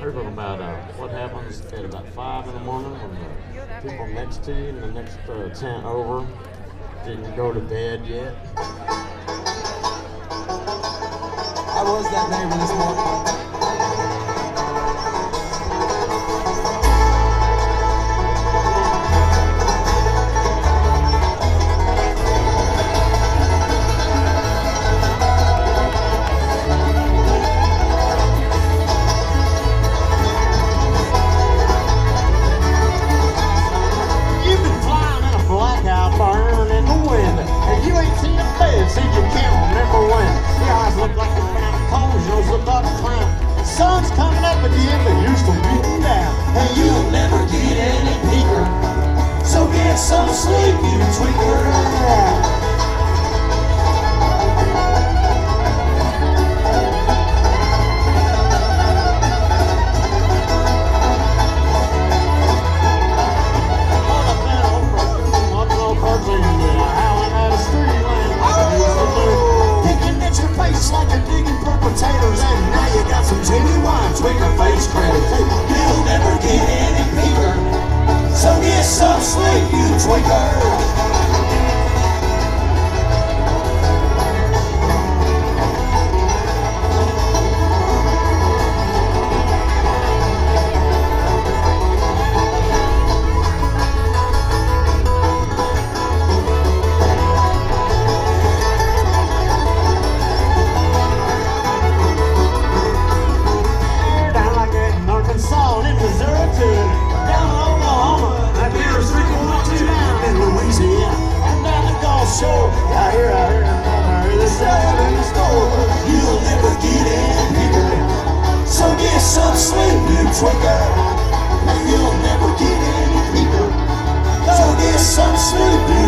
heard about what happens at about 5 in the morning when the people next to you in the next tent over didn't go to bed yet. I was that neighbor this morning. Sun's coming up again, but you're still beating down. And you'll never get any peaker. So get some sleep, you tweaker. Like you're digging for potatoes, and now you got some genuine tweaker face credit. You'll never get any peaker, so get some sleep, you tweaker. You'll never get any peaker, so get some sleep, you tweaker. You'll never get any peaker, so get some sleep, you